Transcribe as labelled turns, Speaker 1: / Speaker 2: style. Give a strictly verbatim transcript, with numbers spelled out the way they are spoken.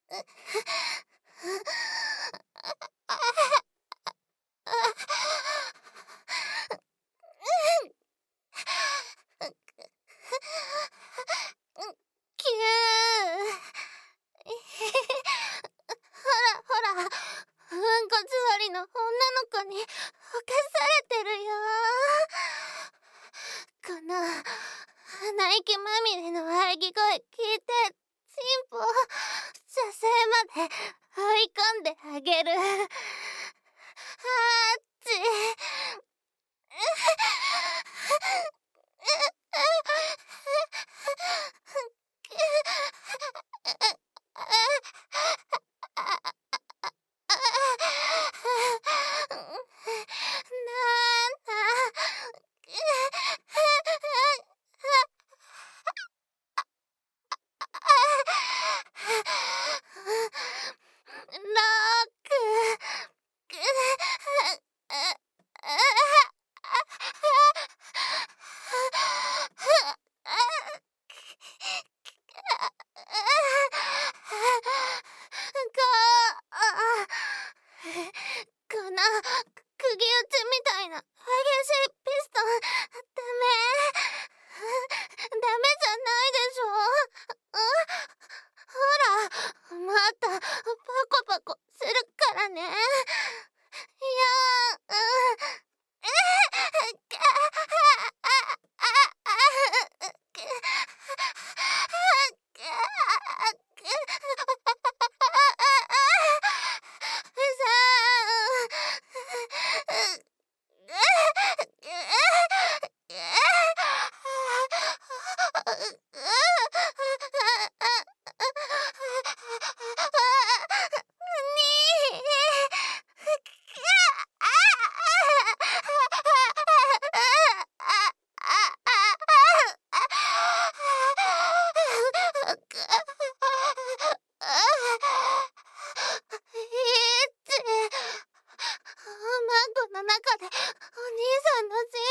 Speaker 1: キュー。ほらほら、うんこ座りの女の子に犯されてるよ。この鼻息まみれの喘ぎ声聞いて、チンポ射精まで追い込んであげる。あっち。この釘打ちみたいな激しいピストンダメダメじゃないでしょ。ほらまたパコパコするからね。いやマンゴの中でお兄さんの人